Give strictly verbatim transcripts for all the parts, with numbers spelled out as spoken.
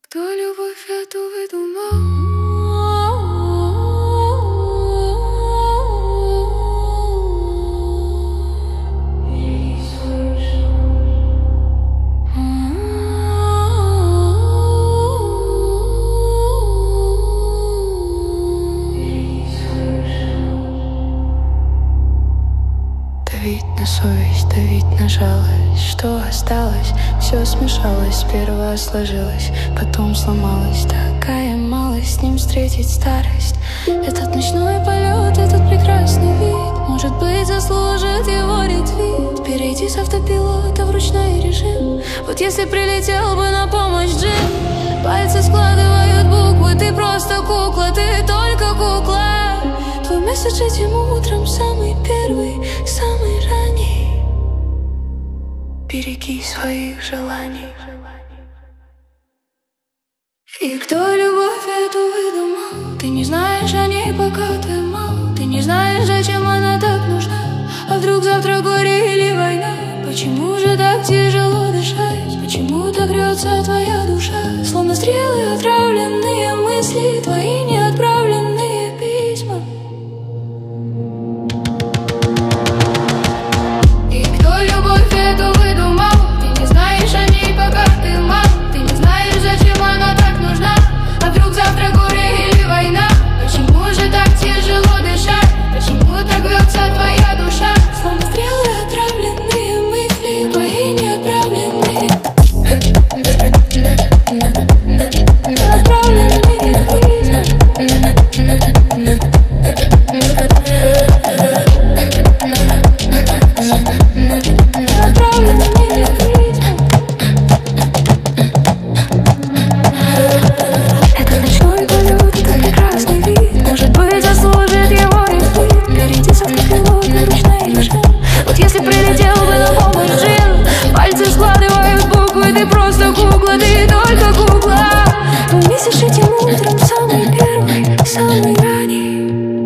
Кто любовь эту выдумал? Давить на совесть, давить на жалость. Что осталось? Все смешалось. Сперва сложилось, потом сломалось. Такая малость, с ним встретить старость. Этот ночной полет, этот прекрасный вид, может быть, заслужит его ретвит. Перейти с автопилота в ручной режим. Вот если прилетел бы на помощь Джим. Пальцы складывают буквы, ты просто кукла, ты только кукла. Твой месседж этим утром самый первый, самый ранний. Береги своих желаний. И кто любовь эту выдумал? Ты не знаешь о ней, пока ты мал. Ты не знаешь, зачем она так нужна. А вдруг завтра горе или война? Почему же так тяжело дышать? Почему так рвется твоя душа? Словно стрелы, отравленные мысли, твои неотправленные письма. И кто любовь эту выдумал? Ты не знаешь о ней, пока ты мал. Ты не знаешь, зачем она так нужна. А вдруг завтра горе или война? Почему же так тяжело дышать? Почему так рвется твоя душа? Словно стрелы, отравленные мысли, твои неотправленные. Отправленные письма. Этот ночной полет, этот прекрасный вид, может быть, заслужит его ретвит. Перейти с автопилота в ручной режим. Вот если прилетел бы на помощь Джим. Пальцы складывают буквы, ты просто кукла, ты только кукла. Твой месяц этим утром самый первый, самый ранний.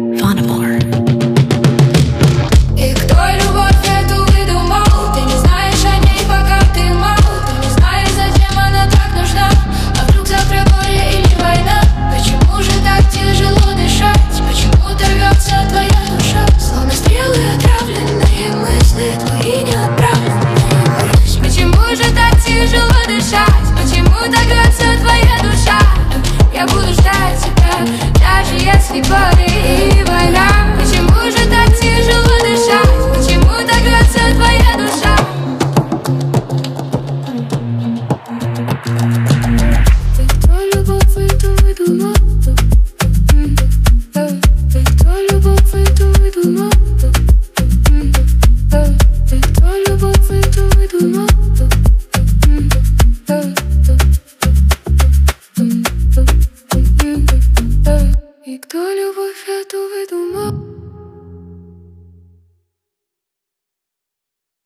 И кто любовь эту выдумал? Ты не знаешь о ней, пока ты мал. Ты не знаешь, зачем она так нужна. А вдруг завтра горе или война? Почему же так тяжело дышать? Почему рвется твоя душа? Словно стрелы, отравленные мысли, твои неотправленные. Почему же так тяжело дышать? Почему так рвется твоя душа? Я буду ждать тебя, даже если горе и война. Почему же так тяжело дышать? Почему так рвется твоя душа? Ты кто любовь эту выдумал? Ты кто любовь эту выдумал? Ты кто любовь эту выдумал? И кто любовь эту выдумал?